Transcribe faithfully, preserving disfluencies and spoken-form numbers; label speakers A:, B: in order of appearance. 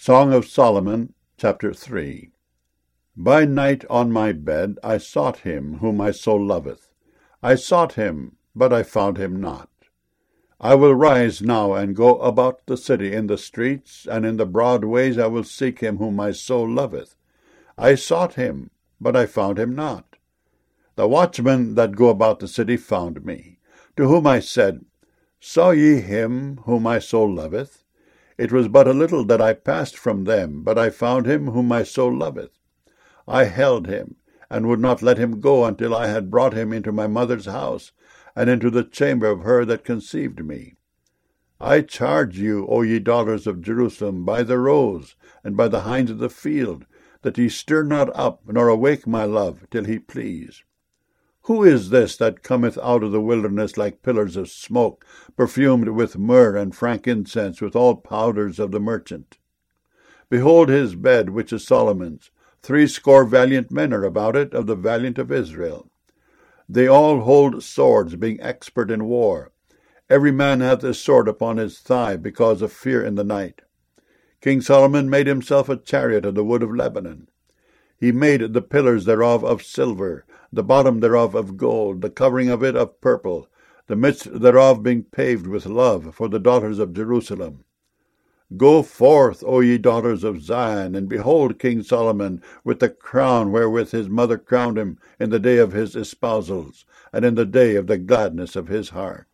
A: Song of Solomon, chapter three. By night on my bed I sought him whom my soul loveth. I sought him, but I found him not. I will rise now and go about the city in the streets, and in the broad ways I will seek him whom my soul loveth. I sought him, but I found him not. The watchmen that go about the city found me, to whom I said, Saw ye him whom my soul loveth? It was but a little that I passed from them, but I found him whom my soul loveth. I held him, and would not let him go until I had brought him into my mother's house, and into the chamber of her that conceived me. I charge you, O ye daughters of Jerusalem, by the roes, and by the hinds of the field, that ye stir not up, nor awake my love, till he please. Who is this that cometh out of the wilderness like pillars of smoke, perfumed with myrrh and frankincense, with all powders of the merchant? Behold his bed, which is Solomon's. Threescore valiant men are about it, of the valiant of Israel. They all hold swords, being expert in war. Every man hath his sword upon his thigh, because of fear in the night. King Solomon made himself a chariot of the wood of Lebanon. He made the pillars thereof of silver, the bottom thereof of gold, the covering of it of purple, the midst thereof being paved with love for the daughters of Jerusalem. Go forth, O ye daughters of Zion, and behold King Solomon with the crown wherewith his mother crowned him in the day of his espousals, and in the day of the gladness of his heart.